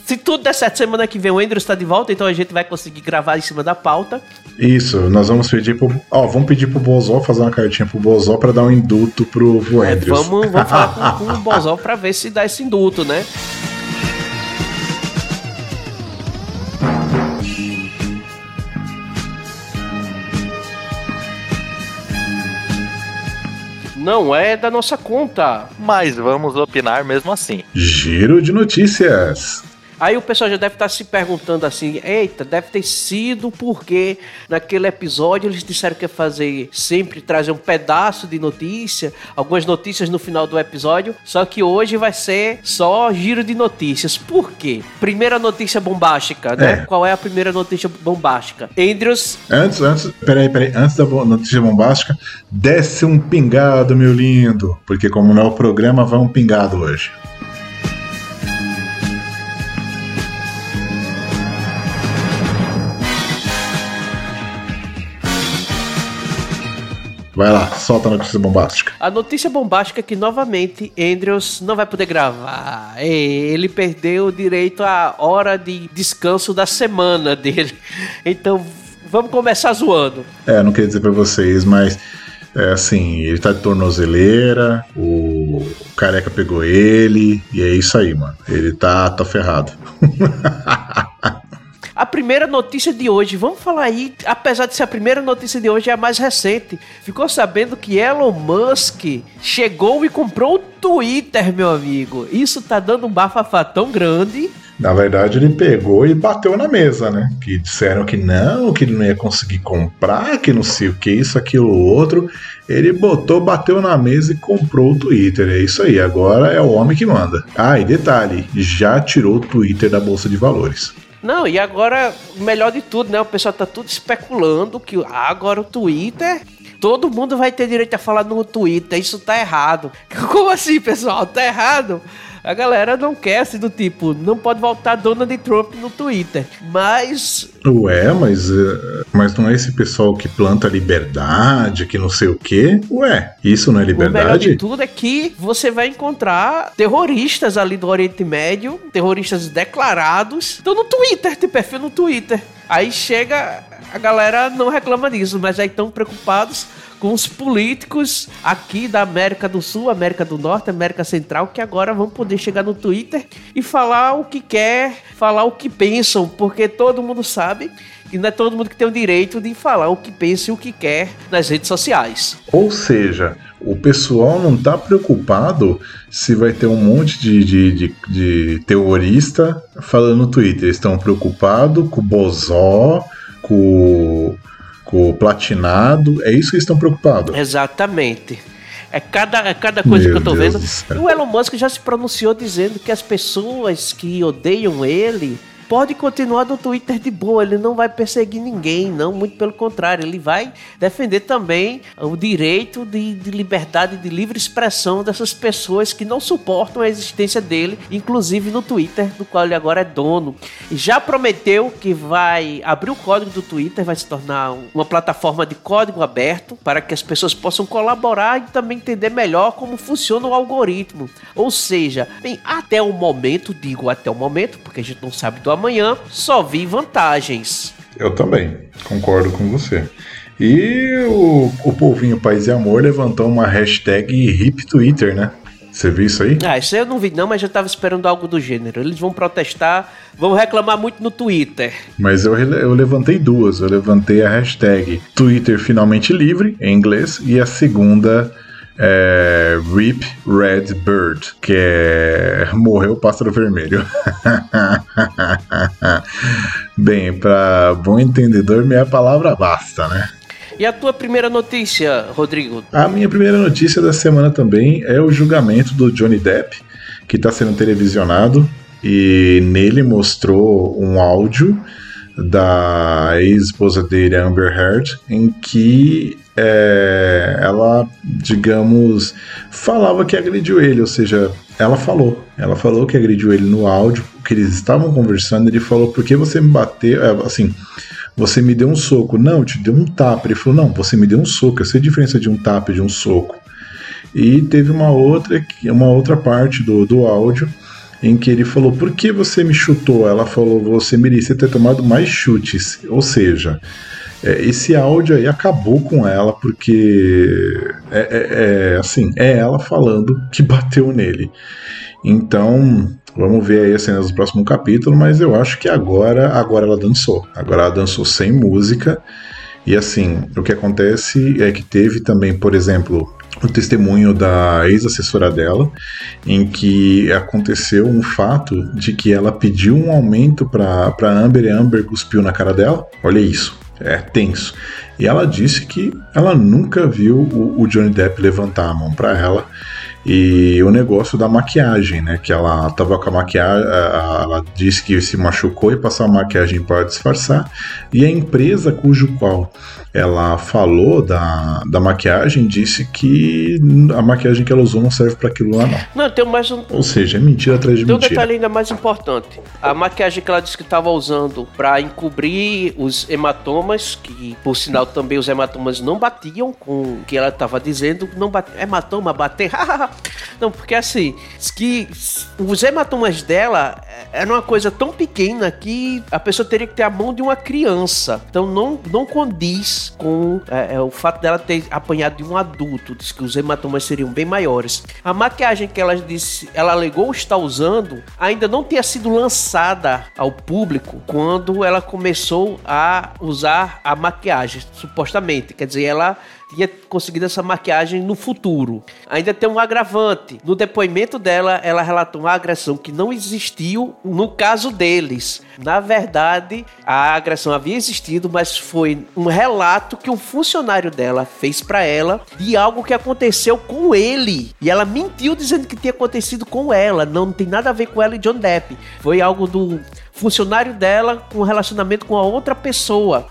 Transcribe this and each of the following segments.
Se tudo der certo, semana que vem o Andrews está de volta, então a gente vai conseguir gravar em cima da pauta. Isso, nós vamos pedir vamos pedir pro Bozó fazer uma cartinha pro Bozó pra dar um induto pro Andrews. Vamos falar com o Bozó pra ver se dá esse induto, né? Não é da nossa conta. Mas vamos opinar mesmo assim. Giro de notícias. Aí o pessoal já deve estar se perguntando assim, eita, deve ter sido porque naquele episódio eles disseram que ia fazer sempre trazer um pedaço de notícia, algumas notícias no final do episódio, só que hoje vai ser só giro de notícias. Por quê? Primeira notícia bombástica, né? Qual é a primeira notícia bombástica? Andrews... Peraí, antes da notícia bombástica, desce um pingado, meu lindo, porque como não é o programa, vai um pingado hoje. Vai lá, solta a notícia bombástica. A notícia bombástica é que, novamente, Andrews não vai poder gravar. Ele perdeu o direito à hora de descanso da semana dele. Então, vamos começar zoando. Não queria dizer pra vocês, mas... assim, ele tá de tornozeleira, o careca pegou ele, e é isso aí, mano. Ele tá ferrado. A primeira notícia de hoje, vamos falar aí, apesar de ser a primeira notícia de hoje, é a mais recente. Ficou sabendo que Elon Musk chegou e comprou o Twitter, meu amigo. Isso tá dando um bafafá tão grande. Na verdade, ele pegou e bateu na mesa, né? Que disseram que ele não ia conseguir comprar, que não sei o que, isso, aquilo, outro. Ele bateu na mesa e comprou o Twitter. É isso aí, agora é o homem que manda. E detalhe, já tirou o Twitter da Bolsa de Valores. Não, e agora, o melhor de tudo, né? O pessoal tá tudo especulando que agora o Twitter... Todo mundo vai ter direito a falar no Twitter. Isso tá errado. Como assim, pessoal? Tá errado? A galera não quer, assim, do tipo... Não pode voltar Donald Trump no Twitter. Mas... mas não é esse pessoal que planta liberdade, que não sei o quê? Isso não é liberdade? O melhor de tudo é que você vai encontrar terroristas ali do Oriente Médio, terroristas declarados, estão no Twitter, tem perfil no Twitter. Aí chega, a galera não reclama disso, mas aí estão preocupados com os políticos aqui da América do Sul, América do Norte, América Central, que agora vão poder chegar no Twitter e falar o que quer, falar o que pensam, porque todo mundo sabe que não é todo mundo que tem o direito de falar o que pensa e o que quer nas redes sociais. Ou seja, o pessoal não está preocupado se vai ter um monte de terrorista falando no Twitter. Eles estão preocupados com o Bozó, com o Platinado. É isso que eles estão preocupados. Exatamente. É cada coisa que eu tô vendo. E o Elon Musk já se pronunciou dizendo que as pessoas que odeiam ele pode continuar no Twitter de boa, ele não vai perseguir ninguém, não, muito pelo contrário, ele vai defender também o direito de liberdade, de livre expressão dessas pessoas que não suportam a existência dele, inclusive no Twitter, do qual ele agora é dono. E já prometeu que vai abrir o código do Twitter, vai se tornar uma plataforma de código aberto, para que as pessoas possam colaborar e também entender melhor como funciona o algoritmo. Ou seja, até o momento, porque a gente não sabe do amanhã, só vi vantagens. Eu também, concordo com você. E o povinho Paz e Amor levantou uma hashtag Hip Twitter, né? Você viu isso aí? Isso aí eu não vi não, mas eu tava esperando algo do gênero. Eles vão protestar, vão reclamar muito no Twitter. Mas eu levantei duas. Eu levantei a hashtag Twitter finalmente livre, em inglês, e a segunda... RIP Red Bird, que é morreu o pássaro vermelho. Bem, para bom entendedor, meia palavra basta, né? E a tua primeira notícia, Rodrigo? A minha primeira notícia da semana também é o julgamento do Johnny Depp, que está sendo televisionado, e nele mostrou um áudio da ex-esposa dele, Amber Heard, em que ela, digamos, falava que agrediu ele, ou seja, ela falou que agrediu ele no áudio, que eles estavam conversando, ele falou, por que você me bateu, assim, você me deu um soco, não, eu te dei um tapa, ele falou, não, você me deu um soco, eu sei a diferença de um tapa e de um soco, e teve uma outra parte do áudio, em que ele falou: por que você me chutou? Ela falou: você merecia ter tomado mais chutes. Ou seja, esse áudio aí acabou com ela, porque assim, é ela falando que bateu nele. Então, vamos ver aí as cenas do próximo capítulo, mas eu acho que agora ela dançou. Agora ela dançou sem música. E assim, o que acontece é que teve também, por exemplo, o testemunho da ex-assessora dela, em que aconteceu um fato de que ela pediu um aumento pra Amber e a Amber cuspiu na cara dela. Olha isso, é tenso. E ela disse que ela nunca viu o Johnny Depp levantar a mão pra ela. E o negócio da maquiagem, né? Que ela tava com a maquiagem, ela disse que se machucou e passou a maquiagem para disfarçar. E a empresa cujo qual ela falou da maquiagem disse que a maquiagem que ela usou não serve para aquilo lá, não. Não, tem mais um. Ou seja, é mentira atrás de mentira. Tem um detalhe ainda mais importante. A maquiagem que ela disse que estava usando para encobrir os hematomas, que por sinal também os hematomas não batiam com o que ela estava dizendo, não bate, hematoma bater. Não, porque assim, que os hematomas dela eram uma coisa tão pequena que a pessoa teria que ter a mão de uma criança. Então não condiz com o fato dela ter apanhado de um adulto. Diz que os hematomas seriam bem maiores. A maquiagem que ela disse, ela alegou estar usando, ainda não tinha sido lançada ao público quando ela começou a usar a maquiagem, supostamente. Quer dizer, ela tinha conseguido essa maquiagem no futuro. Ainda tem um agravante. No depoimento dela, ela relatou uma agressão que não existiu no caso deles. Na verdade, a agressão havia existido, mas foi um relato que um funcionário dela fez pra ela de algo que aconteceu com ele. E ela mentiu dizendo que tinha acontecido com ela. Não tem nada a ver com ela e John Depp. Foi algo do funcionário dela com relacionamento com a outra pessoa.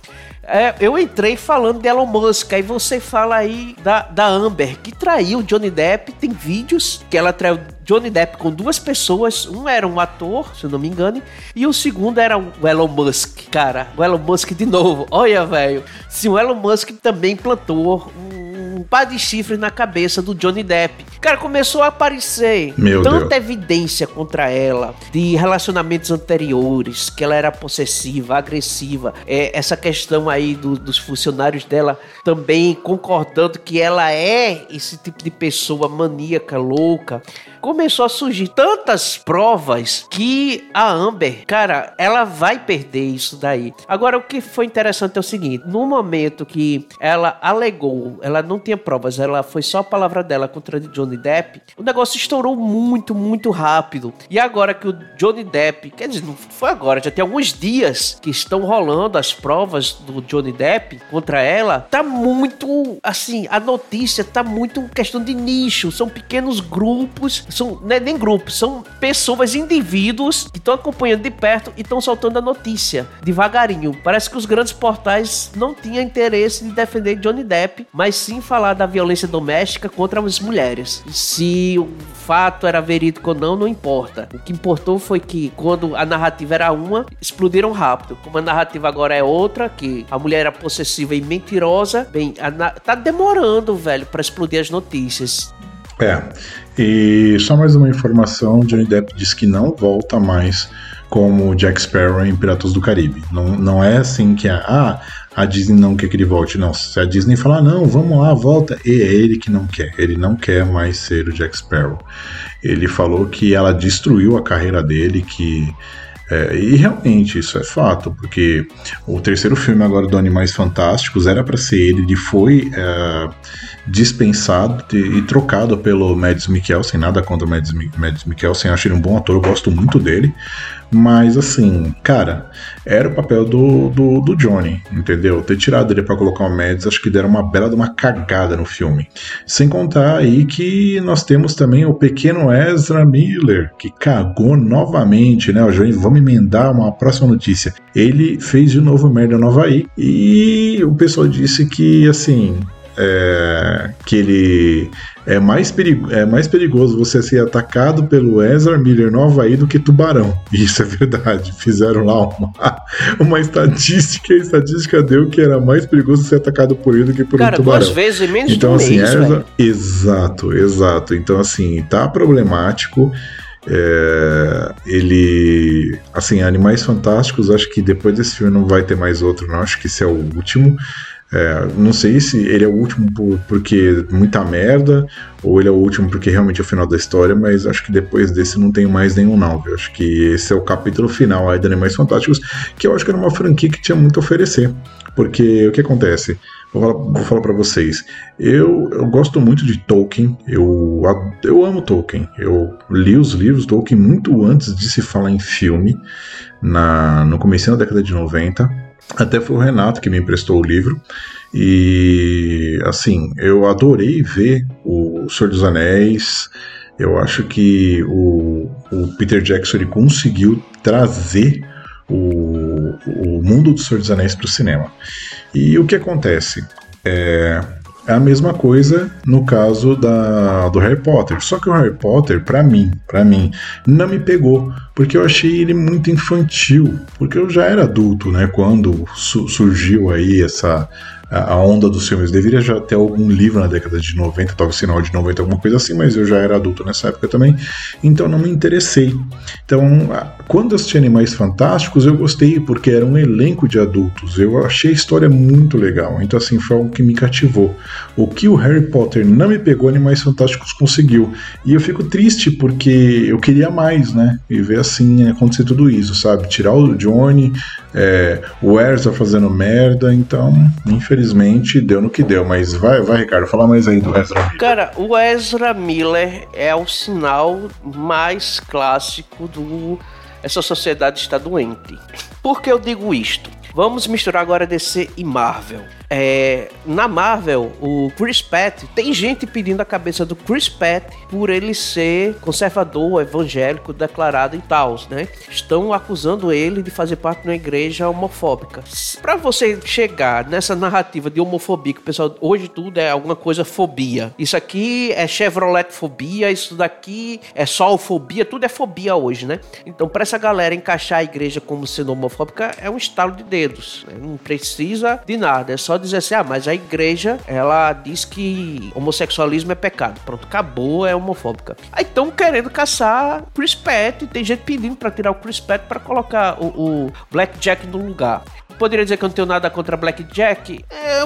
Eu entrei falando de Elon Musk, aí você fala aí da Amber, que traiu Johnny Depp. Tem vídeos que ela traiu Johnny Depp com duas pessoas. Um era um ator, se eu não me engano, e o segundo era o Elon Musk. Cara, o Elon Musk de novo. Olha, velho, se o Elon Musk também plantou um par de chifres na cabeça do Johnny Depp. Cara, começou a aparecer tanta evidência contra ela de relacionamentos anteriores, que ela era possessiva, agressiva. Essa questão aí dos funcionários dela também concordando que ela é esse tipo de pessoa maníaca, louca. Começou a surgir tantas provas que a Amber, cara, ela vai perder isso daí. Agora, o que foi interessante é o seguinte: no momento que ela alegou, ela não tinha provas, ela foi só a palavra dela contra a de Johnny Depp, o negócio estourou muito, muito rápido. E agora que o Johnny Depp, quer dizer, não foi agora, já tem alguns dias que estão rolando as provas do Johnny Depp contra ela, tá muito, assim, a notícia tá muito questão de nicho, são pequenos grupos, não é nem grupos, são pessoas, indivíduos que estão acompanhando de perto e estão soltando a notícia devagarinho. Parece que os grandes portais não tinham interesse de defender Johnny Depp, mas sim falar da violência doméstica contra as mulheres. Se o fato era verídico ou não importa. O que importou foi que quando a narrativa era uma, explodiram rápido. Como a narrativa agora é outra, que a mulher era possessiva e mentirosa, bem, tá demorando, velho, pra explodir as notícias. E só mais uma informação: Johnny Depp diz que não volta mais como Jack Sparrow em Piratas do Caribe. Não é assim que a Disney não quer que ele volte. Não, se a Disney falar, não, vamos lá, volta, é ele que não quer. Ele não quer mais ser o Jack Sparrow. Ele falou que ela destruiu a carreira dele, e realmente isso é fato, porque o terceiro filme agora do Animais Fantásticos era para ser ele foi dispensado e trocado pelo Mads Mikkelsen. Nada contra o Mads Mikkelsen, acho ele um bom ator, eu gosto muito dele, mas assim, cara, era o papel do Johnny, entendeu? Ter tirado ele pra colocar o Mads, acho que deram uma bela de uma cagada no filme. Sem contar aí que nós temos também o pequeno Ezra Miller, que cagou novamente, né? Vamos emendar uma próxima notícia. Ele fez de novo merda no Havaí, e o pessoal disse que, assim, que ele é mais perigoso você ser atacado pelo Ezra Miller no Havaí do que tubarão. Isso é verdade. Fizeram lá uma estatística, e a estatística deu que era mais perigoso ser atacado por ele do que por um tubarão. 2 vezes em menos então, de um mês, Ezra, exato. Então, assim, tá problemático. Ele, assim, Animais Fantásticos, acho que depois desse filme não vai ter mais outro, não. Acho que esse é o último. Não sei se ele é o último porque muita merda, ou ele é o último porque realmente é o final da história, mas acho que depois desse não tem mais nenhum não, viu? Acho que esse é o capítulo final aí de Animais Fantásticos, que eu acho que era uma franquia que tinha muito a oferecer, porque o que acontece? Vou falar pra vocês, eu gosto muito de Tolkien, eu amo Tolkien, eu li os livros do Tolkien muito antes de se falar em filme, no começo da década de 90, até foi o Renato que me emprestou o livro. E assim, eu adorei ver o Senhor dos Anéis. Eu acho que o Peter Jackson ele conseguiu trazer o mundo do Senhor dos Anéis para o cinema. E o que acontece? É a mesma coisa no caso do Harry Potter. Só que o Harry Potter, pra mim, não me pegou, porque eu achei ele muito infantil, porque eu já era adulto, né, quando surgiu aí a onda dos filmes. Deveria já ter algum livro na década de 90, talvez final de 90, alguma coisa assim, mas eu já era adulto nessa época também, então não me interessei. Então, quando eu assisti Animais Fantásticos, eu gostei, porque era um elenco de adultos, eu achei a história muito legal, então assim, foi algo que me cativou. O que o Harry Potter não me pegou, Animais Fantásticos conseguiu, e eu fico triste, porque eu queria mais, né, e ver assim, acontecer tudo isso, sabe, tirar o Johnny, o Erza fazendo merda, então, infelizmente, deu no que deu. Mas vai, Ricardo, fala mais aí do Ezra Miller. Cara, o Ezra Miller é o sinal mais clássico do essa sociedade está doente. Por que eu digo isto? Vamos misturar agora DC e Marvel. Na Marvel, o Chris Pratt, tem gente pedindo a cabeça do Chris Pratt por ele ser conservador, evangélico, declarado e tal, né? Estão acusando ele de fazer parte de uma igreja homofóbica. Pra você chegar nessa narrativa de homofobia, que o pessoal, hoje tudo é alguma coisa fobia. Isso aqui é Chevrolet fobia, isso daqui é solfobia, tudo é fobia hoje, né? Então, pra essa galera encaixar a igreja como sendo homofóbica, é um estalo de dedos, né? Não precisa de nada, é só dizer assim, mas a igreja, ela diz que homossexualismo é pecado. Pronto, acabou, é homofóbica. Aí estão querendo caçar Chris Pratt, tem gente pedindo pra tirar o Chris Pratt pra colocar o Blackjack no lugar. Poderia dizer que eu não tenho nada contra Blackjack.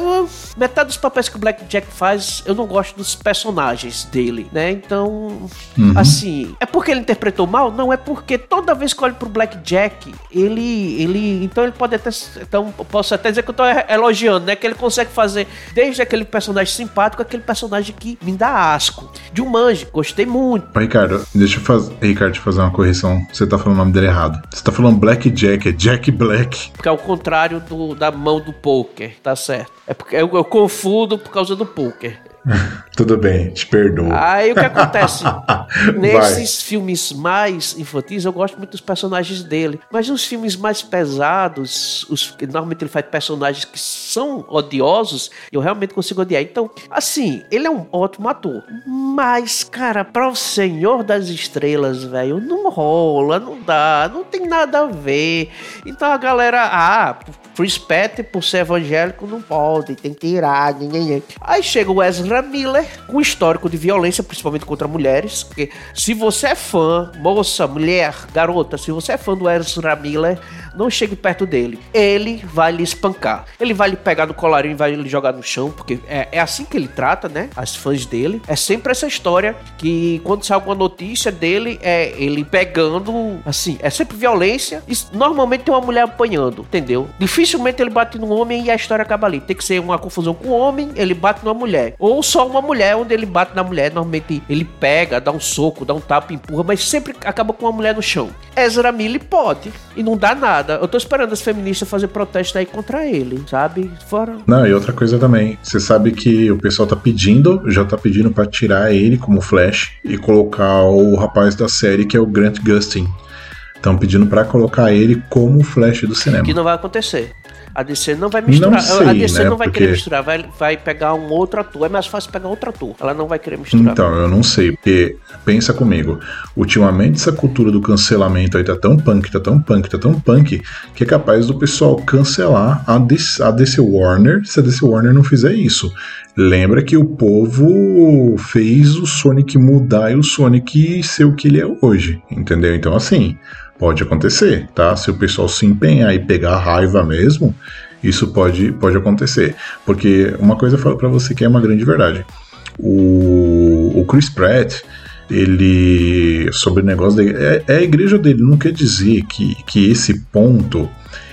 Metade dos papéis que o Blackjack faz, eu não gosto dos personagens dele, né? Então, assim, é porque ele interpretou mal? Não, é porque toda vez que eu olho pro Blackjack, então ele pode até, então posso até dizer que eu tô elogiando, né? Que ele consegue fazer desde aquele personagem simpático, aquele personagem que me dá asco. Jumanji, gostei muito. Ricardo, deixa eu te fazer uma correção. Você tá falando o nome dele errado. Você tá falando Blackjack, é Jack Black. Porque é o contrário da mão do poker, tá certo? É porque eu confundo por causa do poker. Tudo bem, te perdoo. Aí o que acontece? Nesses filmes mais infantis, eu gosto muito dos personagens dele. Mas nos filmes mais pesados, normalmente ele faz personagens que são odiosos, eu realmente consigo odiar. Então, assim, ele é um ótimo ator. Mas, cara, para o Senhor das Estrelas, velho, não rola, não dá, não tem nada a ver. Então a galera, Chris Pratt, por ser evangélico, não pode, tem que tirar. Aí chega o Ezra Miller, com histórico de violência, principalmente contra mulheres. Porque se você é fã, moça, mulher, garota, se você é fã do Ezra Miller, não chegue perto dele. Ele vai lhe espancar. Ele vai lhe pegar no colarinho e vai lhe jogar no chão, porque é assim que ele trata, né? As fãs dele. É sempre essa história que quando sai alguma notícia dele, é ele pegando, assim, é sempre violência. E normalmente tem uma mulher apanhando, entendeu? Dificilmente ele bate num homem e a história acaba ali. Tem que ser uma confusão com o homem, ele bate numa mulher. Ou só uma mulher, onde ele bate na mulher. Normalmente ele pega, dá um soco, dá um tapa, empurra, mas sempre acaba com uma mulher no chão. Ezra Miller pode e não dá nada. Eu tô esperando as feministas fazer protesto aí contra ele, sabe? Fora. Não, e outra coisa também. Você sabe que o pessoal já tá pedindo pra tirar ele como Flash e colocar o rapaz da série, que é o Grant Gustin. Estão pedindo pra colocar ele como Flash do cinema. Que não vai acontecer. A DC não vai misturar. Não sei, a DC né, não vai porque... querer misturar, vai pegar um outro ator. É mais fácil pegar outro ator. Ela não vai querer misturar. Então, eu não sei, porque pensa comigo. Ultimamente essa cultura do cancelamento aí tá tão punk, que é capaz do pessoal cancelar a DC Warner se a DC Warner não fizer isso. Lembra que o povo fez o Sonic mudar e o Sonic ser o que ele é hoje, entendeu? Então, assim, pode acontecer, tá? Se o pessoal se empenhar e pegar raiva mesmo, isso pode acontecer. Porque uma coisa eu falo pra você que é uma grande verdade. O Chris Pratt, ele, sobre o negócio dele, é a igreja dele, não quer dizer que esse ponto,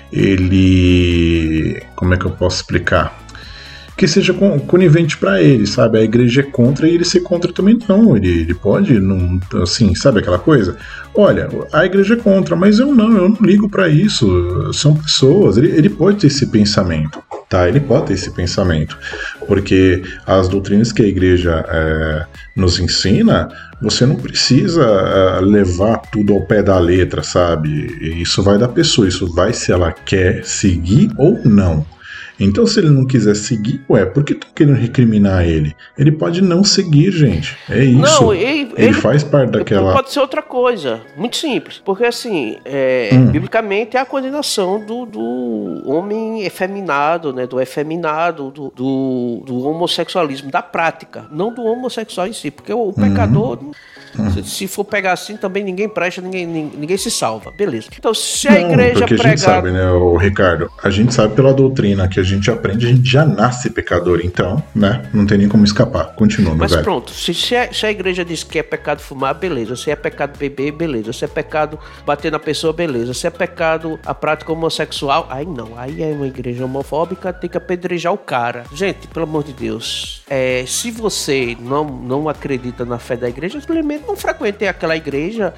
ele... Como é que eu posso explicar? Que seja conivente pra ele, sabe? A igreja é contra e ele ser contra também não. Ele pode, não, assim, sabe aquela coisa? Olha, a igreja é contra, mas eu não ligo pra isso. São pessoas, ele pode ter esse pensamento, tá? Ele pode ter esse pensamento, porque as doutrinas que a igreja nos ensina, você não precisa levar tudo ao pé da letra, sabe? Isso vai da pessoa, isso vai se ela quer seguir ou não. Então, se ele não quiser seguir, por que estão querendo recriminar ele? Ele pode não seguir, gente. É isso. Não, ele faz parte daquela... Pode ser outra coisa. Muito simples. Porque, assim, biblicamente é a condenação do homem efeminado, né? Do efeminado, do homossexualismo, da prática. Não do homossexual em si. Porque o pecador... Se for pegar assim, também ninguém presta, ninguém se salva. Beleza. Então, se a igreja porque pregar... a gente sabe, né, Ricardo? A gente sabe pela doutrina que a gente aprende, a gente já nasce pecador. Então, né, não tem nem como escapar. Continua, meu velho. Mas pronto, se a igreja diz que é pecado fumar, beleza. Se é pecado beber, beleza. Se é pecado bater na pessoa, beleza. Se é pecado a prática homossexual, aí não. Aí é uma igreja homofóbica, tem que apedrejar o cara. Gente, pelo amor de Deus. Se você não acredita na fé da igreja, simplesmente não frequente aquela igreja,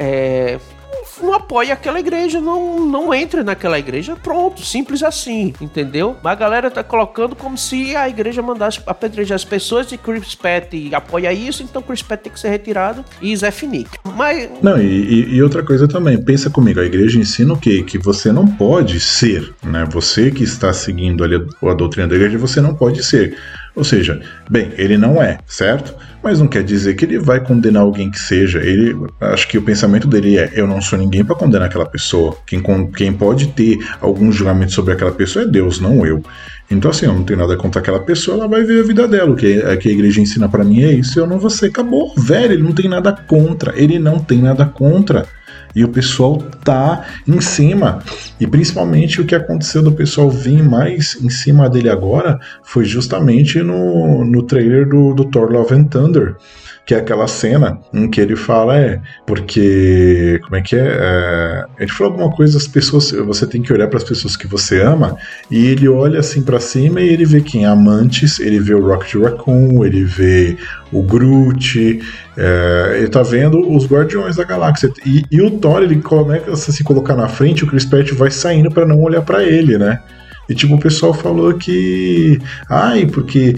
não apoie aquela igreja, não entre naquela igreja, pronto, simples assim, entendeu? Mas a galera tá colocando como se a igreja mandasse apedrejar as pessoas e Chris Pratt apoia isso, então Chris Pratt tem que ser retirado e Zé Finick. Mas... Não, e outra coisa também, pensa comigo, a igreja ensina o quê? Que você não pode ser, né? Você que está seguindo ali a doutrina da igreja, você não pode ser. Ou seja, bem, ele não é, certo? Mas não quer dizer que ele vai condenar alguém que seja. Acho que o pensamento dele eu não sou ninguém para condenar aquela pessoa. Quem pode ter algum julgamento sobre aquela pessoa é Deus, não eu. Então assim, eu não tenho nada contra aquela pessoa, ela vai ver a vida dela. O que a igreja ensina para mim é isso, eu não vou ser. Acabou, velho, ele não tem nada contra. Ele não tem nada contra. E o pessoal tá em cima. E principalmente o que aconteceu do pessoal vir mais em cima dele agora foi justamente no trailer do Thor Love and Thunder, que é aquela cena em que ele fala, porque, como é que é? Ele falou alguma coisa, as pessoas, você tem que olhar para as pessoas que você ama, e ele olha assim para cima e ele vê quem? Amantes, ele vê o Rocket Raccoon, ele vê o Groot, ele tá vendo os Guardiões da Galáxia, e o Thor, ele começa a se colocar na frente, o Chris Pratt vai saindo para não olhar para ele, né? E tipo, o pessoal falou que... porque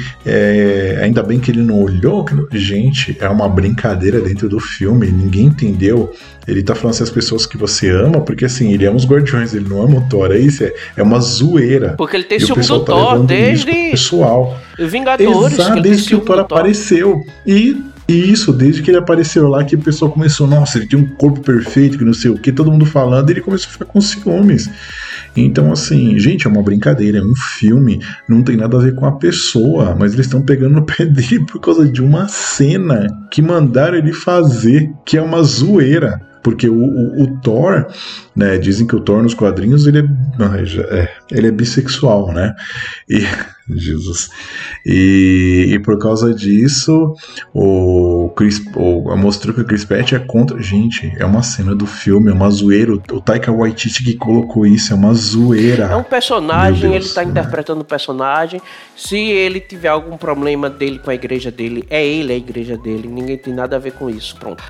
ainda bem que ele não olhou. Gente, é uma brincadeira dentro do filme. Ninguém entendeu. Ele tá falando assim, as pessoas que você ama, porque assim, ele ama os Guardiões, ele não ama o Thor. É uma zoeira. Porque ele tem ciúme do Thor desde... pessoal. Vingadores. Exato, desde que o Thor apareceu. E isso, desde que ele apareceu lá, que o pessoal começou, nossa, ele tem um corpo perfeito, que não sei o que, todo mundo falando, e ele começou a ficar com ciúmes. Então, assim, gente, é uma brincadeira, é um filme, não tem nada a ver com a pessoa, mas eles estão pegando no pé dele por causa de uma cena que mandaram ele fazer, que é uma zoeira. Porque o Thor, né, dizem que o Thor nos quadrinhos ele é bissexual, né? E Jesus. E por causa disso, mostrou que o Chris Pratt é contra. Gente, é uma cena do filme, é uma zoeira. O Taika Waititi que colocou isso, é uma zoeira. É um personagem, ele tá interpretando o personagem. Se ele tiver algum problema dele com a igreja dele, é ele a igreja dele. Ninguém tem nada a ver com isso. Pronto.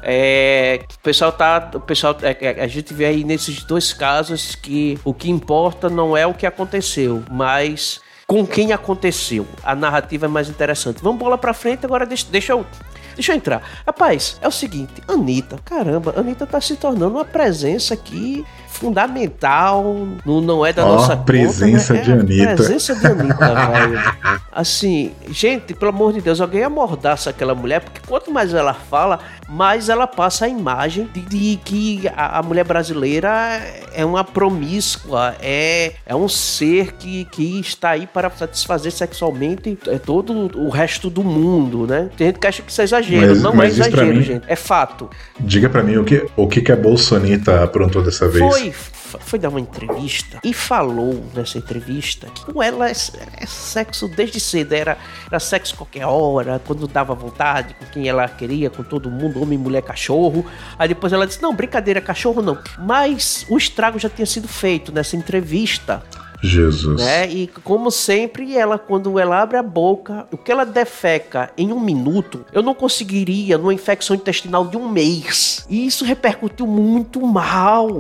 A gente vê aí nesses dois casos que o que importa não é o que aconteceu, mas com quem aconteceu. A narrativa é mais interessante. Vamos bola pra frente, agora deixa eu entrar. Rapaz, é o seguinte, Anitta tá se tornando uma presença aqui fundamental, não é da nossa presença conta, de Anitta. Presença de Anitta, velho. Assim, gente, pelo amor de Deus, alguém amordaça aquela mulher, porque quanto mais ela fala, mais ela passa a imagem de que a mulher brasileira é uma promíscua, é um ser que está aí para satisfazer sexualmente todo o resto do mundo, né? Tem gente que acha que isso é exagero, não é exagero, gente, é fato. Diga pra mim o que a Bolsonita aprontou dessa vez. Foi dar uma entrevista e falou nessa entrevista que com ela é sexo desde cedo, era sexo qualquer hora, quando dava vontade, com quem ela queria, com todo mundo, homem, mulher, cachorro. Aí depois ela disse, não, brincadeira, cachorro não. Mas o estrago já tinha sido feito nessa entrevista. Jesus. Né? E como sempre, quando ela abre a boca, o que ela defeca em 1 minuto, eu não conseguiria numa infecção intestinal de 1 mês. E isso repercutiu muito mal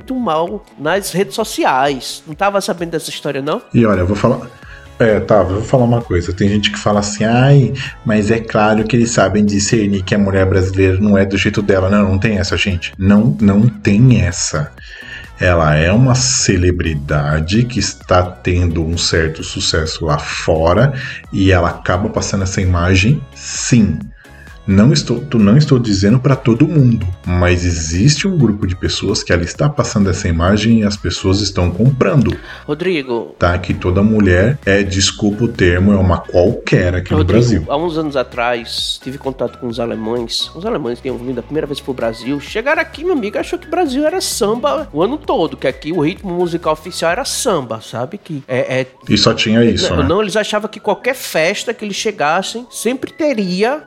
nas redes sociais. Não tava sabendo dessa história, não? E olha, eu vou falar... vou falar uma coisa. Tem gente que fala assim, mas é claro que eles sabem discernir que a mulher brasileira não é do jeito dela. Não tem essa, gente. Não tem essa. Ela é uma celebridade que está tendo um certo sucesso lá fora e ela acaba passando essa imagem, sim. Não estou dizendo para todo mundo, mas existe um grupo de pessoas que ela está passando essa imagem e as pessoas estão comprando. Rodrigo... Tá, que toda mulher desculpa o termo, é uma qualquer aqui no Brasil. Há uns anos atrás, tive contato com os alemães. Os alemães tinham vindo a primeira vez pro Brasil. Chegaram aqui, meu amigo, achou que o Brasil era samba o ano todo, que aqui o ritmo musical oficial era samba, sabe? E só tinha isso, não, eles achavam que qualquer festa que eles chegassem, sempre teria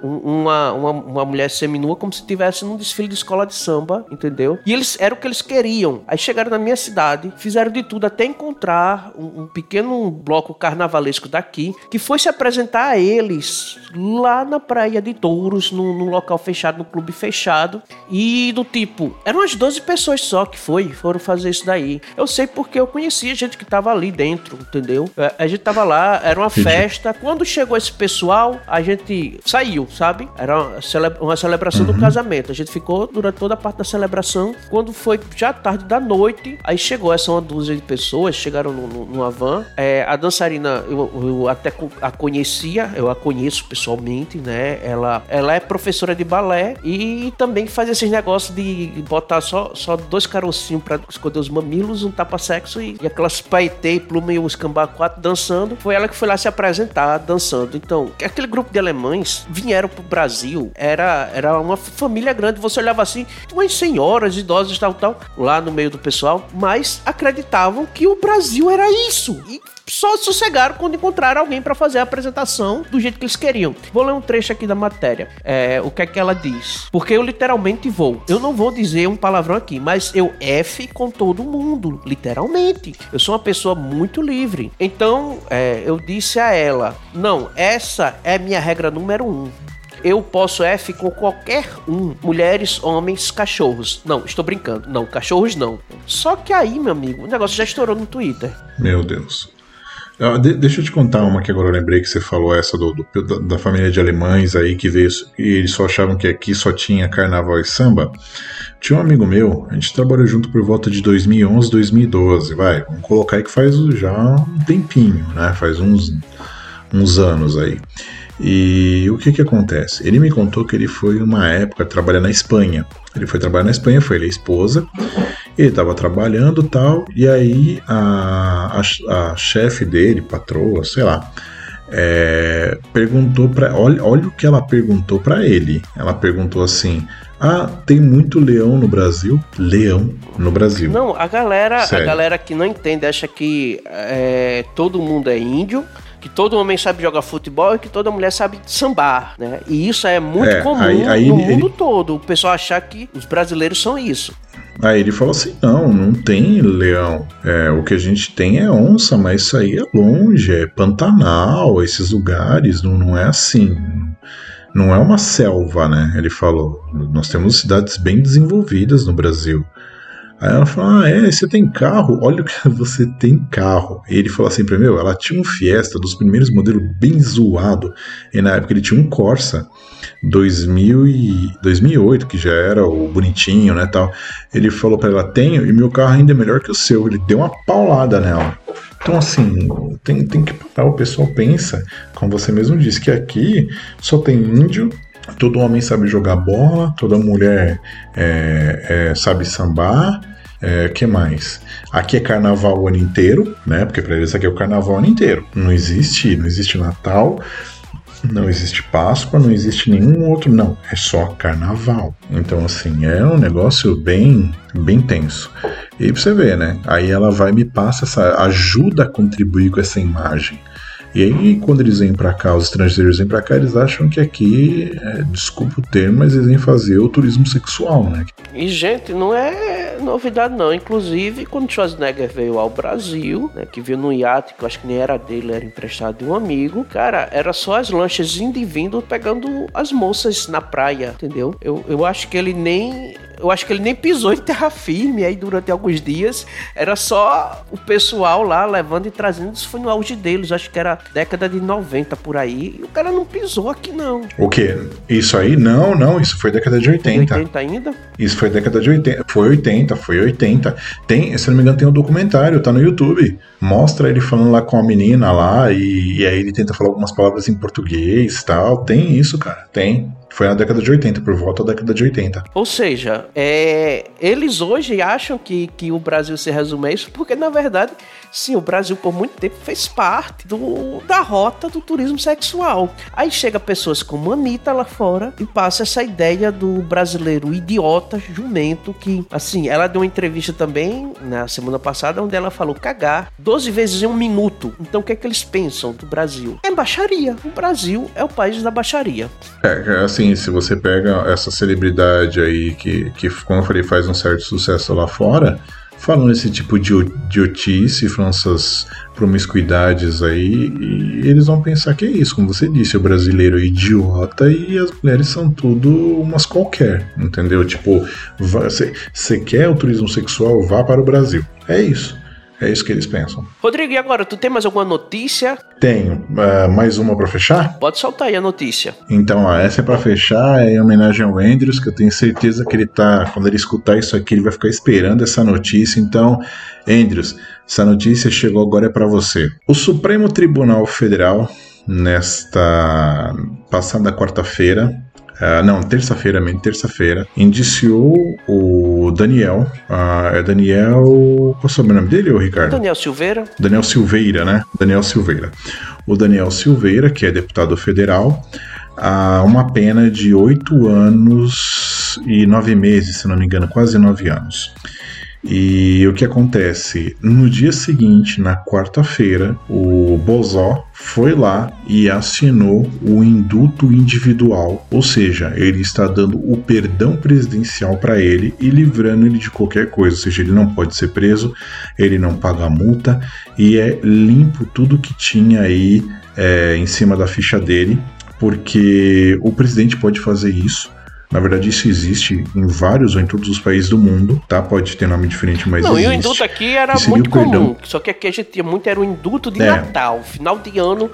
uma mulher seminua como se estivesse num desfile de escola de samba, entendeu? E era o que eles queriam. Aí chegaram na minha cidade, fizeram de tudo até encontrar um pequeno bloco carnavalesco daqui, que foi se apresentar a eles lá na Praia de Touros, num local fechado, no clube fechado, e do tipo, eram umas 12 pessoas só que foram fazer isso daí. Eu sei porque eu conhecia gente que tava ali dentro, entendeu? A gente tava lá, era uma festa. Quando chegou esse pessoal, a gente saiu, sabe? Era uma celebração do casamento. A gente ficou durante toda a parte da celebração. Quando foi já tarde da noite, aí chegou uma dúzia de pessoas, chegaram numa van. A dançarina, eu até a conhecia, eu a conheço pessoalmente, né? Ela é professora de balé e também faz esses negócios de botar só 2 carocinhos pra esconder os mamilos, um tapa-sexo e aquelas paetê, pluma e os cambá 4 dançando. Foi ela que foi lá se apresentar dançando. Então, aquele grupo de alemães vieram pro Brasil. Era uma família grande, você olhava assim, umas senhoras, idosas, tal, lá no meio do pessoal, mas acreditavam que o Brasil era isso. E só sossegaram quando encontraram alguém para fazer a apresentação do jeito que eles queriam. Vou ler um trecho aqui da matéria. O que é que ela diz? Porque eu literalmente vou. Eu não vou dizer um palavrão aqui, mas eu com todo mundo, literalmente. Eu sou uma pessoa muito livre. Então, eu disse a ela, não, essa é minha regra número 1. Eu posso com qualquer um. Mulheres, homens, cachorros. Não, estou brincando. Não, cachorros não. Só que aí, meu amigo, o negócio já estourou no Twitter. Meu Deus. Deixa eu te contar uma que agora eu lembrei que você falou, essa da família de alemães aí que veio e eles só achavam que aqui só tinha carnaval e samba. Tinha um amigo meu, a gente trabalhou junto por volta de 2011, 2012, vamos colocar aí que faz já um tempinho, né? Faz uns anos aí. E o que acontece? Ele me contou que ele foi uma época trabalhar na Espanha. Ele foi trabalhar na Espanha, foi ele a esposa. Ele estava trabalhando e tal, e aí a chefe dele, patroa, sei lá, perguntou olha o que ela perguntou para ele. Ela perguntou assim: tem muito leão no Brasil? Leão no Brasil. Não, a galera que não entende acha que todo mundo é índio, que todo homem sabe jogar futebol e que toda mulher sabe sambar, né? E isso é muito comum no mundo todo. O pessoal achar que os brasileiros são isso. Aí ele falou assim, não tem leão. O que a gente tem é onça, mas isso aí é longe, é Pantanal, esses lugares, não é assim. Não é uma selva, né? Ele falou, nós temos cidades bem desenvolvidas no Brasil. Aí ela falou, você tem carro? Olha o que você tem carro. E ele falou assim ela tinha um Fiesta dos primeiros modelos bem zoado. E na época ele tinha um Corsa. 2008, que já era o bonitinho, né, tal. Ele falou pra ela, tenho, e meu carro ainda é melhor que o seu. Ele deu uma paulada nela. Então, assim, tem que parar. O pessoal pensa, como você mesmo disse, que aqui só tem índio, todo homem sabe jogar bola, toda mulher sabe sambar. Que mais? Aqui é carnaval o ano inteiro, né? Porque pra eles aqui é o carnaval o ano inteiro. Não existe Natal, não existe Páscoa, não existe nenhum outro, não. É só carnaval. Então, assim, é um negócio bem tenso. E pra você ver, né? Aí ela vai e me passa ajuda a contribuir com essa imagem. E aí, quando eles vêm pra cá, os estrangeiros vêm pra cá, eles acham que aqui, desculpa o termo, mas eles vêm fazer o turismo sexual, né? E, gente, não é novidade não. Inclusive, quando Schwarzenegger veio ao Brasil, né, que veio num iate, que eu acho que nem era dele, era emprestado de um amigo, cara, era só as lanchas indo e vindo, pegando as moças na praia, entendeu? Eu acho que ele nem pisou em terra firme aí durante alguns dias. Era só o pessoal lá levando e trazendo. Isso foi no auge deles, acho que era década de 90 por aí. E o cara não pisou aqui, não. O quê? Isso aí? Não, isso foi década de 80. 80 ainda? Isso foi década de 80. Foi 80. Tem, se não me engano, tem um documentário, tá no YouTube. Mostra ele falando lá com a menina lá, e aí ele tenta falar algumas palavras em português e tal. Tem isso, cara. Tem. Foi na década de 80, por volta da década de 80. Ou seja, eles hoje acham que o Brasil se resume a isso, porque na verdade, sim, o Brasil por muito tempo fez parte da rota do turismo sexual. Aí chega pessoas como a Anitta lá fora e passa essa ideia do brasileiro idiota, jumento, que, assim, ela deu uma entrevista também na semana passada, onde ela falou cagar 12 vezes em um minuto. Então o que é que eles pensam do Brasil? É baixaria. O Brasil é o país da baixaria. Assim, se você pega essa celebridade aí que, como eu falei, faz um certo sucesso lá fora, falando esse tipo de idiotice, falando essas promiscuidades aí, e eles vão pensar que é isso, como você disse, o brasileiro é idiota e as mulheres são tudo umas qualquer, entendeu? Tipo, você quer o turismo sexual, vá para o Brasil. É isso. É isso que eles pensam. Rodrigo, e agora, tu tem mais alguma notícia? Tenho. Mais uma pra fechar? Pode soltar aí a notícia. Então, essa é pra fechar, é em homenagem ao Andrews, que eu tenho certeza que quando ele escutar isso aqui, ele vai ficar esperando essa notícia. Então, Andrews, essa notícia chegou agora, é pra você. O Supremo Tribunal Federal, nesta passada quarta-feira, terça-feira, indiciou o Daniel. Qual é o sobrenome dele, Ricardo? Daniel Silveira. Daniel Silveira, né? Daniel Silveira. O Daniel Silveira, que é deputado federal, a uma pena de 8 anos e 9 meses, se não me engano, quase 9 anos. E o que acontece? No dia seguinte, na quarta-feira, o Bozó foi lá e assinou o indulto individual, ou seja, ele está dando o perdão presidencial para ele e livrando ele de qualquer coisa, ou seja, ele não pode ser preso, ele não paga multa e é limpo tudo que tinha aí em cima da ficha dele, porque o presidente pode fazer isso. Na verdade, isso existe em vários ou em todos os países do mundo, tá? Pode ter nome diferente, mas existe. Não, e o indulto aqui era muito comum, só que aqui a gente tinha muito, era o indulto de Natal. Final de ano,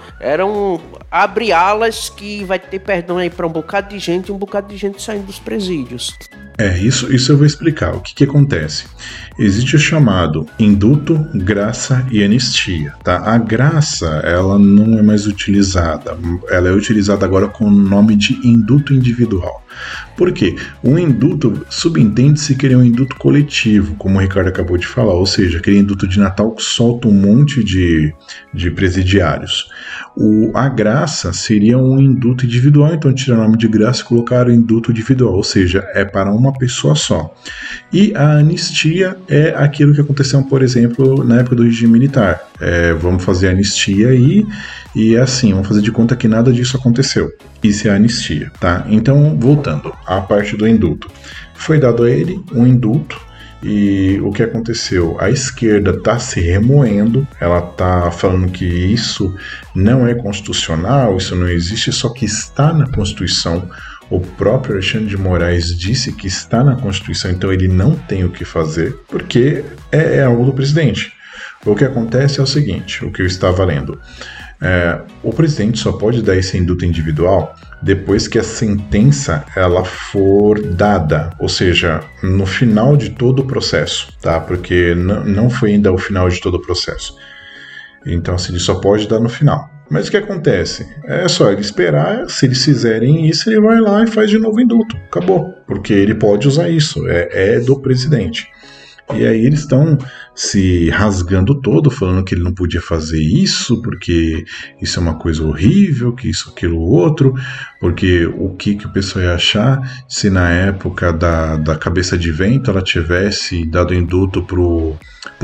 abre alas que vai ter perdão aí pra um bocado de gente e um bocado de gente saindo dos presídios. Isso eu vou explicar. O que acontece? Existe o chamado indulto, graça e anistia, tá? A graça, ela não é mais utilizada. Ela é utilizada agora com o nome de indulto individual. Por quê? O indulto subentende-se que ele é um indulto coletivo, como o Ricardo acabou de falar, ou seja, aquele indulto de Natal que solta um monte de presidiários. A graça seria um indulto individual, então tira o nome de graça e colocar o indulto individual, ou seja, é para uma pessoa só. E a anistia é aquilo que aconteceu, por exemplo, na época do regime militar. Vamos fazer anistia aí, e é assim, vamos fazer de conta que nada disso aconteceu. Isso é anistia, tá? Então, voltando à parte do indulto. Foi dado a ele um indulto, e o que aconteceu? A esquerda está se remoendo, ela está falando que isso não é constitucional, isso não existe, só que está na Constituição. O próprio Alexandre de Moraes disse que está na Constituição, então ele não tem o que fazer, porque é algo do presidente. O que acontece é o seguinte, o que eu estava lendo. O presidente só pode dar esse indulto individual depois que a sentença ela for dada, ou seja, no final de todo o processo, tá? Porque não foi ainda o final de todo o processo. Então, assim, ele só pode dar no final. Mas o que acontece? É só ele esperar, se eles fizerem isso, ele vai lá e faz de novo o indulto. Acabou. Porque ele pode usar isso, é do presidente. E aí eles estão se rasgando todo, falando que ele não podia fazer isso, porque isso é uma coisa horrível, que isso, aquilo, outro, porque o que o pessoal ia achar se na época da cabeça de vento ela tivesse dado indulto pro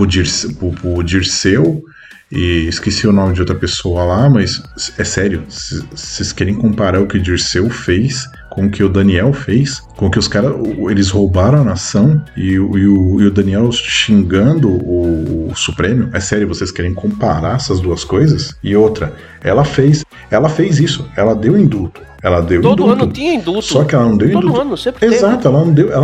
Dirceu, e esqueci o nome de outra pessoa lá, mas é sério, vocês querem comparar o que o Dirceu fez com o que o Daniel fez, com o que os caras, eles roubaram a nação e o Daniel xingando o Supremo? É sério, vocês querem comparar essas duas coisas? E outra, ela fez isso, ela deu indulto. Ela deu todo indulto. Ano tinha indulto. Só que ela não deu indulto. Todo ano, sempre teve. Exato, ela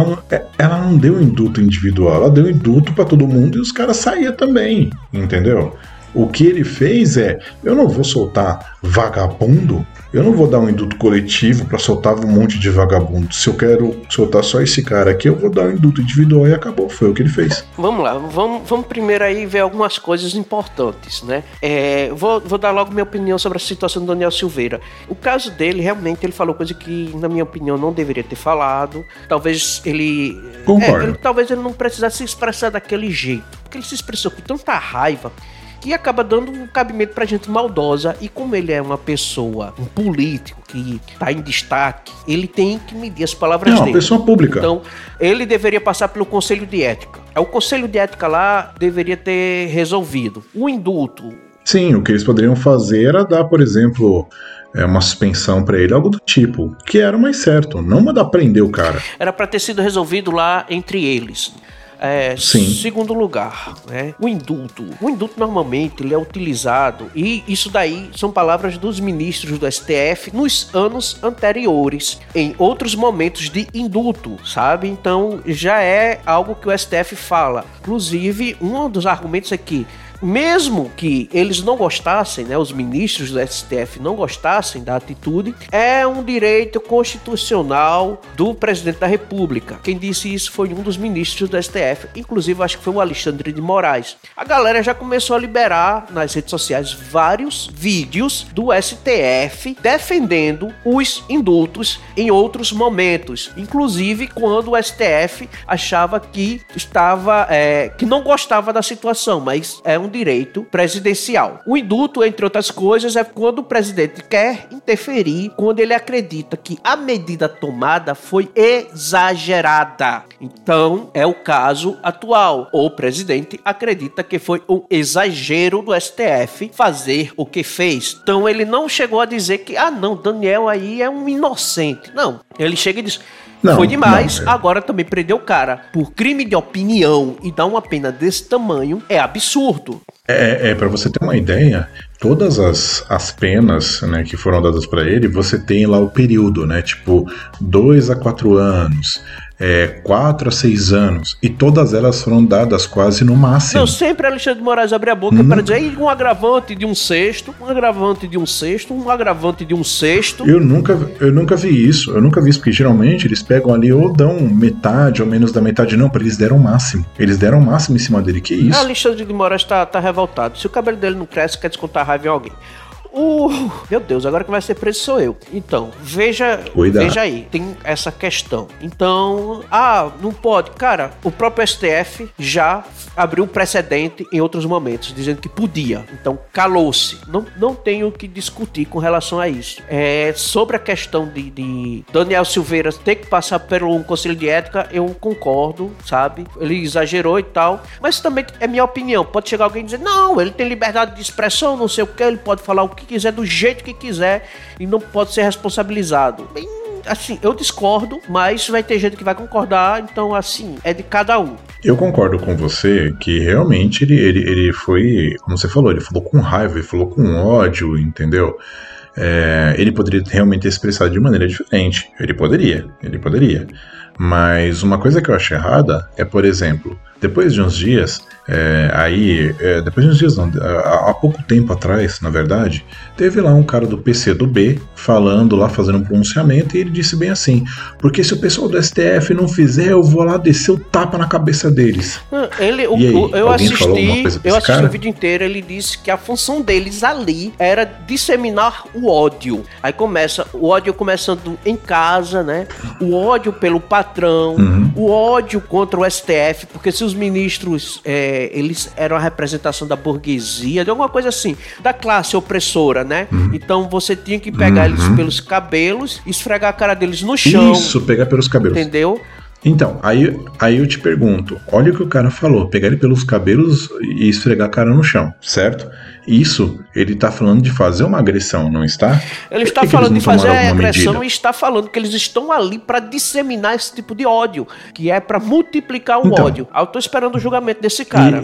não deu indulto individual, ela deu indulto pra todo mundo e os caras saíam também, entendeu? O que ele fez eu não vou soltar vagabundo, eu não vou dar um indulto coletivo pra soltar um monte de vagabundo. Se eu quero soltar só esse cara aqui, eu vou dar um indulto individual e acabou. Foi o que ele fez. Vamos lá, vamos primeiro aí ver algumas coisas importantes, né? Vou dar logo minha opinião sobre a situação do Daniel Silveira. O caso dele, realmente, ele falou coisa que, na minha opinião, não deveria ter falado. Talvez ele... Concordo. Talvez ele não precisasse se expressar daquele jeito. Porque ele se expressou com tanta raiva que acaba dando um cabimento pra gente maldosa, e como ele é uma pessoa, um político que tá em destaque, ele tem que medir as palavras dele. Uma pessoa pública. Então, ele deveria passar pelo Conselho de Ética. O Conselho de Ética lá deveria ter resolvido. O indulto... Sim, o que eles poderiam fazer era dar, por exemplo, uma suspensão pra ele, algo do tipo, que era o mais certo, não mandar prender o cara. Era pra ter sido resolvido lá entre eles. Segundo lugar, né? O indulto normalmente ele é utilizado, e isso daí são palavras dos ministros do STF nos anos anteriores, em outros momentos de indulto, sabe? Então já é algo que o STF fala. Inclusive, um dos argumentos é que mesmo que eles não gostassem, né, os ministros do STF não gostassem da atitude, é um direito constitucional do presidente da República. Quem disse isso foi um dos ministros do STF, inclusive acho que foi o Alexandre de Moraes. A galera já começou a liberar nas redes sociais vários vídeos do STF defendendo os indultos em outros momentos, inclusive quando o STF achava que que não gostava da situação, mas é um direito presidencial. O indulto, entre outras coisas, é quando o presidente quer interferir, quando ele acredita que a medida tomada foi exagerada. Então, é o caso atual. O presidente acredita que foi um exagero do STF fazer o que fez. Então, ele não chegou a dizer que, não, Daniel aí é um inocente. Não, ele chega e diz... Foi demais, agora também prender o cara por crime de opinião e dar uma pena desse tamanho é absurdo. Pra você ter uma ideia, todas as penas, né, que foram dadas pra ele, você tem lá o período, né, tipo 2 a 4 anos, 4 a 6 anos, e todas elas foram dadas quase no máximo. Não, sempre Alexandre de Moraes abre a boca para dizer um agravante de um sexto, um agravante de um sexto, um agravante de um sexto. Eu nunca vi isso, porque geralmente eles pegam ali ou dão metade ou menos da metade, não, eles deram o máximo. Eles deram o máximo em cima dele, que isso? Alexandre de Moraes tá revoltado. Se o cabelo dele não cresce, quer descontar a raiva em alguém. Meu Deus, agora que vai ser preso sou eu. Então, veja aí, tem essa questão. Então, não pode. Cara, o próprio STF já abriu um precedente em outros momentos, dizendo que podia. Então, calou-se. Não tenho o que discutir com relação a isso. Sobre a questão de Daniel Silveira ter que passar pelo Conselho de Ética, eu concordo, sabe? Ele exagerou e tal. Mas também é minha opinião. Pode chegar alguém e dizer, não, ele tem liberdade de expressão, não sei o que, ele pode falar o que quiser, do jeito que quiser, e não pode ser responsabilizado. Bem, assim, eu discordo, mas vai ter gente que vai concordar, então, assim, é de cada um. Eu concordo com você que realmente ele foi, como você falou, ele falou com raiva, ele falou com ódio, entendeu? Ele poderia realmente expressar de maneira diferente. Ele poderia. Mas uma coisa que eu acho errada é, por exemplo, depois de uns dias, há pouco tempo atrás, na verdade, teve lá um cara do PCdoB falando lá, fazendo um pronunciamento, e ele disse bem assim: porque se o pessoal do STF não fizer, eu vou lá descer o tapa na cabeça deles. Eu assisti o vídeo inteiro. Ele disse que a função deles ali era disseminar o ódio. Aí começa o ódio começando em casa, né? O ódio pelo patrão, o ódio contra o STF, porque se os ministros eles eram a representação da burguesia, de alguma coisa assim, da classe opressora, né? Então você tinha que pegar eles pelos cabelos, esfregar a cara deles no chão. Isso, pegar pelos cabelos. Entendeu? Então, aí eu te pergunto, olha o que o cara falou, pegar ele pelos cabelos e esfregar a cara no chão, certo? Isso, ele tá falando de fazer uma agressão, não está? Ele está falando de fazer a agressão e está falando que eles estão ali para disseminar esse tipo de ódio, que é para multiplicar o ódio. Eu tô esperando o julgamento desse cara.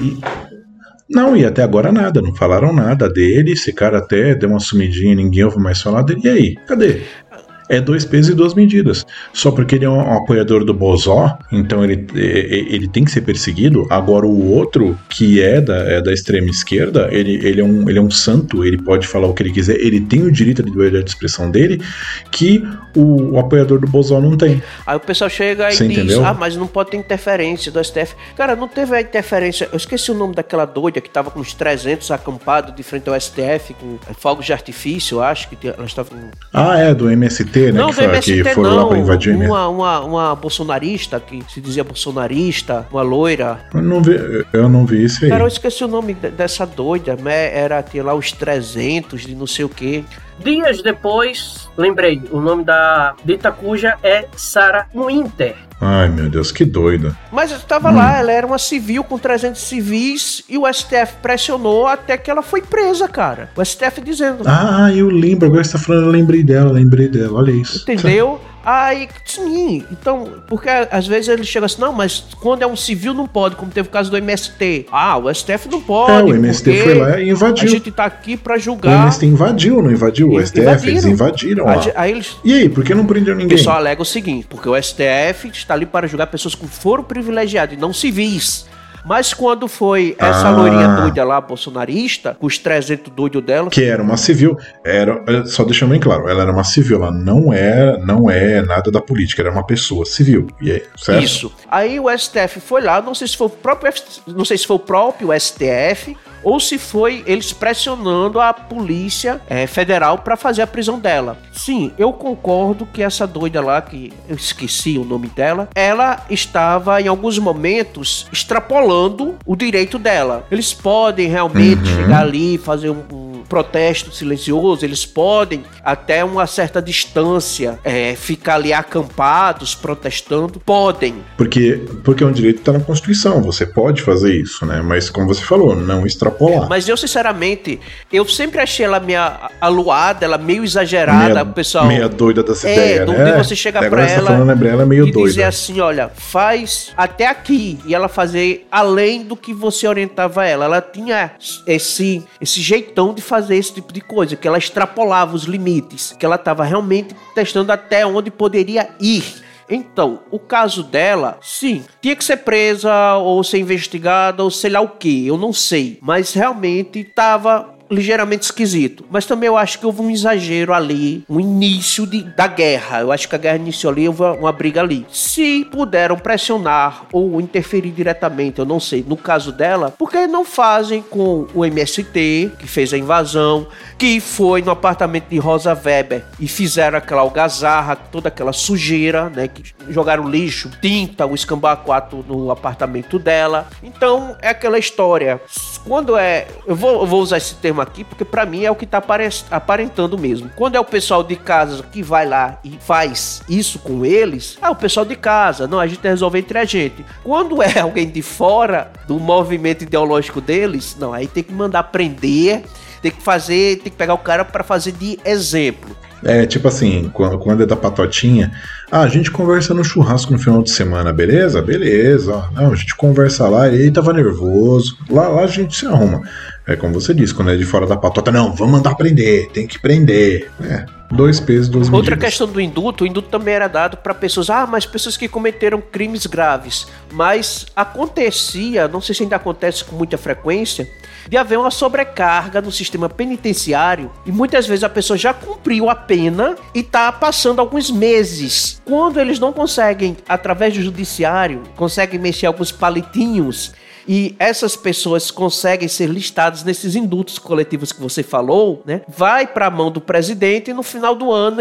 Não, e até agora nada, não falaram nada dele, esse cara até deu uma sumidinha, ninguém ouve mais falar dele, e aí, cadê? É 2 pesos e 2 medidas. Só porque ele é um apoiador do Bozó, então ele tem que ser perseguido. Agora o outro, que é da extrema esquerda, ele é um santo, ele pode falar o que ele quiser, ele tem o direito à liberdade de expressão dele, que o apoiador do Bozó não tem. Aí o pessoal chega e diz, mas não pode ter interferência do STF. Cara, não teve a interferência, eu esqueci o nome daquela doida que tava com uns 300 acampados de frente ao STF, com fogos de artifício, acho que elas estavam... do MST, né? Não, do MST que foram não, lá pra invadir uma bolsonarista, que se dizia bolsonarista, uma loira. Eu não vi isso aí. Cara, eu esqueci o nome dessa doida, tinha lá os 300 de não sei o quê. Dias depois, lembrei, o nome da dita cuja é Sarah Winter. Ai, meu Deus, que doida. Mas estava lá, ela era uma civil com 300 civis e o STF pressionou até que ela foi presa, cara. O STF dizendo... eu lembro, agora você tá falando, eu lembrei dela, olha isso. Entendeu? Aí, sim, então, porque às vezes ele chega assim, não, mas quando é um civil não pode, como teve o caso do MST. O STF não pode. O MST foi lá e invadiu. A gente tá aqui pra julgar. O MST invadiu, não invadiu? O STF, eles invadiram lá. E aí, por que não prendeu ninguém? O pessoal alega o seguinte, porque o STF está ali para julgar pessoas com foro privilegiado e não civis. Mas quando foi essa loirinha doida lá, bolsonarista, com os 300 doidos dela... Que era uma civil, só deixando bem claro, ela era uma civil, ela não é nada da política, era uma pessoa civil, certo? Isso. Aí o STF foi lá, não sei se foi o próprio STF... ou se foi eles pressionando a polícia federal para fazer a prisão dela. Sim, eu concordo que essa doida lá, que eu esqueci o nome dela, ela estava em alguns momentos extrapolando o direito dela. Eles podem realmente chegar ali e fazer um protesto silencioso, eles podem até uma certa distância ficar ali acampados, protestando, podem. Porque é um direito que está na Constituição, você pode fazer isso, né? Mas como você falou, não extrapolar. Mas eu, sinceramente, eu sempre achei ela meio aluada, ela meio exagerada, pessoal. Meia doida dessa ideia, né? Onde você chegar pra ela, ela meio e doida. dizer assim, olha, faz até aqui, e ela fazer além do que você orientava ela. Ela tinha esse jeitão de fazer esse tipo de coisa, que ela extrapolava os limites, que ela estava realmente testando até onde poderia ir. Então, o caso dela, sim, tinha que ser presa ou ser investigada ou sei lá o que, eu não sei. Mas realmente estava ligeiramente esquisito. Mas também eu acho que houve um exagero ali, um início da guerra. Eu acho que a guerra iniciou ali, houve uma briga ali. Se puderam pressionar ou interferir diretamente, eu não sei, no caso dela, por que não fazem com o MST, que fez a invasão, que foi no apartamento de Rosa Weber e fizeram aquela algazarra, toda aquela sujeira, né, que jogaram lixo, tinta, o escambau 4 no apartamento dela. Então, é aquela história. Quando eu vou usar esse termo aqui, porque pra mim é o que tá aparentando mesmo. Quando é o pessoal de casa que vai lá e faz isso com eles, o pessoal de casa, não, a gente resolve entre a gente. Quando é alguém de fora do movimento ideológico deles, não, aí tem que mandar prender, tem que pegar o cara pra fazer de exemplo. Tipo assim, quando é da patotinha, a gente conversa no churrasco no final de semana, beleza? Beleza, não, a gente conversa lá, ele tava nervoso, lá a gente se arruma. É como você disse, quando é de fora da patota, não, vamos mandar prender, tem que prender. 2 pesos, 2 medidas. Outra questão do indulto, o indulto também era dado para pessoas, mas pessoas que cometeram crimes graves. Mas acontecia, não sei se ainda acontece com muita frequência, de haver uma sobrecarga no sistema penitenciário e muitas vezes a pessoa já cumpriu a pena e está passando alguns meses. Quando eles não conseguem, através do judiciário, conseguem mexer alguns palitinhos e essas pessoas conseguem ser listadas nesses indultos coletivos que você falou, né? Vai para a mão do presidente e no final do ano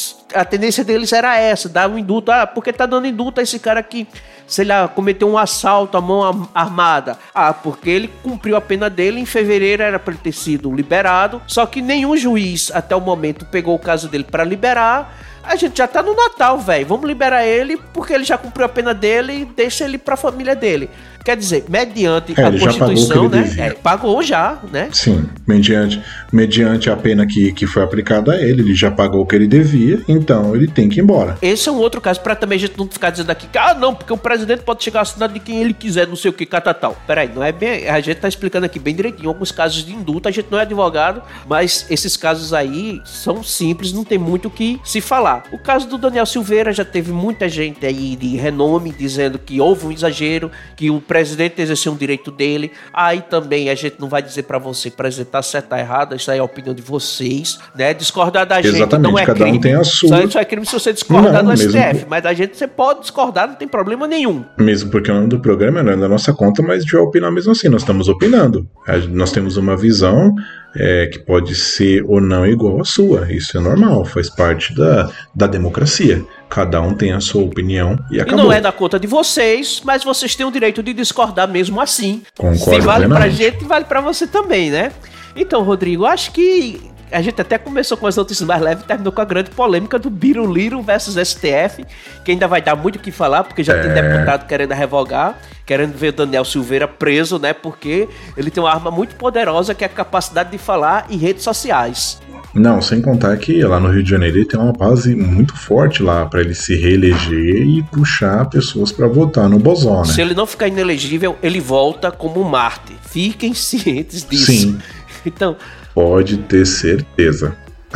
a tendência deles era essa, dar um indulto, porque tá dando indulto a esse cara que, sei lá, cometeu um assalto à mão armada. Porque ele cumpriu a pena dele, em fevereiro era para ele ter sido liberado, só que nenhum juiz até o momento pegou o caso dele para liberar. A gente já tá no Natal, velho. Vamos liberar ele porque ele já cumpriu a pena dele e deixa ele pra família dele. Quer dizer, mediante a Constituição, né? Pagou já, né? Sim, mediante a pena que foi aplicada a ele já pagou o que ele devia, então ele tem que ir embora. Esse é um outro caso, pra também a gente não ficar dizendo aqui que, não, porque o presidente pode chegar assinado de quem ele quiser, não sei o que, tal. Peraí, não é bem. A gente tá explicando aqui bem direitinho. Alguns casos de indulto, a gente não é advogado, mas esses casos aí são simples, não tem muito o que se falar. O caso do Daniel Silveira já teve muita gente aí de renome dizendo que houve um exagero, que o presidente exerceu um direito dele. Aí também a gente não vai dizer pra você, presidente, tá certo, tá errado, isso aí é a opinião de vocês, né? Discordar da gente não é cada crime. Um tem a sua. Isso é crime se você discordar do STF, mas a gente você pode discordar, não tem problema nenhum. Mesmo porque o nome do programa não é da nossa conta, mas a gente vai opinar mesmo assim, nós estamos opinando. Nós temos uma visão que pode ser ou não igual à sua, isso é normal, faz parte da democracia. Cada um tem a sua opinião e acabou. E não é da conta de vocês, mas vocês têm o direito de discordar mesmo assim. Concordo. Se vale pra gente, vale pra você também, né? Então, Rodrigo, acho que a gente até começou com as notícias mais leves e terminou com a grande polêmica do Biruliro versus STF, que ainda vai dar muito o que falar, porque já tem deputado querendo revogar, querendo ver Daniel Silveira preso, né? Porque ele tem uma arma muito poderosa, que é a capacidade de falar em redes sociais. Não, sem contar que lá no Rio de Janeiro ele tem uma base muito forte lá pra ele se reeleger e puxar pessoas pra votar no Bozó, né? Se ele não ficar inelegível, ele volta como um Marte. Fiquem cientes disso. Sim. Então, pode ter certeza.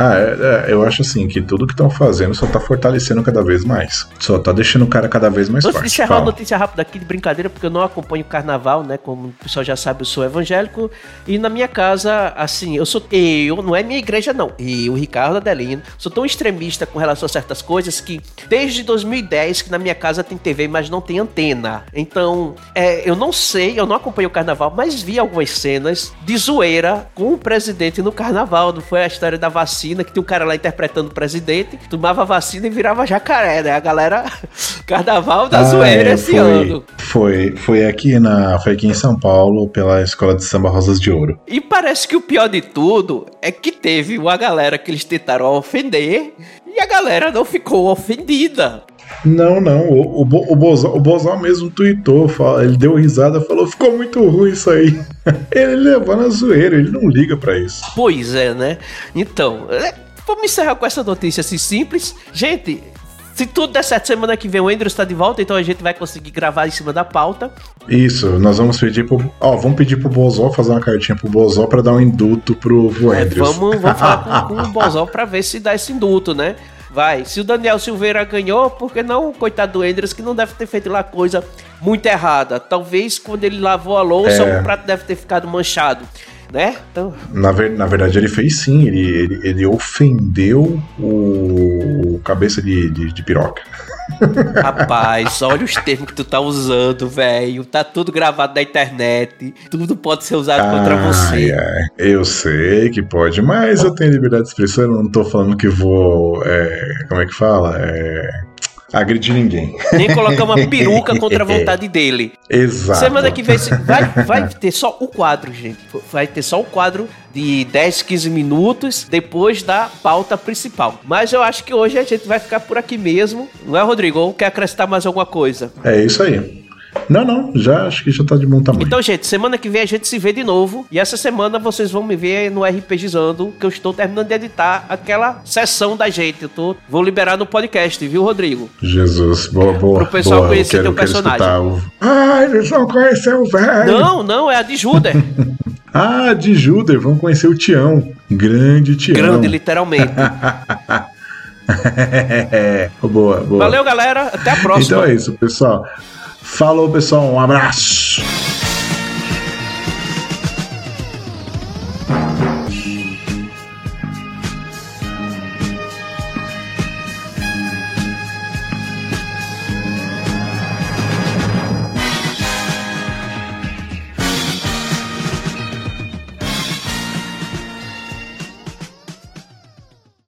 Eu acho assim, que tudo que estão fazendo só tá fortalecendo cada vez mais. Só tá deixando o cara cada vez mais forte. Vou encerrar uma notícia rápida aqui de brincadeira, porque eu não acompanho o carnaval, né? Como o pessoal já sabe, eu sou evangélico. E na minha casa, assim, não é minha igreja, não. Eu, Ricardo Adelino, sou tão extremista com relação a certas coisas que desde 2010 que na minha casa tem TV, mas não tem antena. Então, eu não sei, eu não acompanho o carnaval, mas vi algumas cenas de zoeira com o presidente no carnaval. Não foi a história da vacina, que tem um cara lá interpretando o presidente, tomava vacina e virava jacaré, né? A galera, carnaval da zoeira esse ano. Foi aqui em São Paulo, pela Escola de Samba Rosas de Ouro. E parece que o pior de tudo é que teve uma galera que eles tentaram ofender e a galera não ficou ofendida. Não, o Bozó mesmo tweetou, ele deu risada, falou, ficou muito ruim isso aí. Ele levou na zoeira, ele não liga pra isso. Pois é, né? Então, vamos encerrar com essa notícia assim simples. Gente, se tudo der certo, semana que vem o Andrew está de volta, então a gente vai conseguir gravar em cima da pauta. Isso, nós vamos pedir pro Bozó, fazer uma cartinha pro Bozó pra dar um indulto pro Andrew. Vamos falar com o Bozó pra ver se dá esse indulto, né? Vai, se o Daniel Silveira ganhou, por que não o coitado do Endres, que não deve ter feito lá coisa muito errada. Talvez quando ele lavou a louça, o prato deve ter ficado manchado, né? Então... Na verdade ele fez sim, ele ofendeu o cabeça de piroca. Rapaz, olha os termos que tu tá usando, velho. Tá tudo gravado na internet. Tudo pode ser usado contra você. Eu sei que pode, mas eu tenho liberdade de expressão. Eu não tô falando que vou. Como é que fala? Agredir ninguém. Nem colocar uma peruca contra a vontade dele. Exato. Semana que vem vai ter só o quadro, gente. Vai ter só o quadro de 10, 15 minutos depois da pauta principal. Mas eu acho que hoje a gente vai ficar por aqui mesmo. Não é, Rodrigo? Ou quer acrescentar mais alguma coisa? É isso aí. Não, acho que já tá de bom tamanho. Então, gente, semana que vem a gente se vê de novo. E essa semana vocês vão me ver no RPGizando, que eu estou terminando de editar aquela sessão da gente. Vou liberar no podcast, viu, Rodrigo? Jesus, boa. Pro pessoal conhecer teu personagem. Eles vão conhecer o velho. Não, é a de Juder. Ah, de Juder, vamos conhecer o Tião. Grande Tião. Grande, literalmente. Boa. Valeu, galera. Até a próxima. Então é isso, pessoal. Falou, pessoal. Um abraço.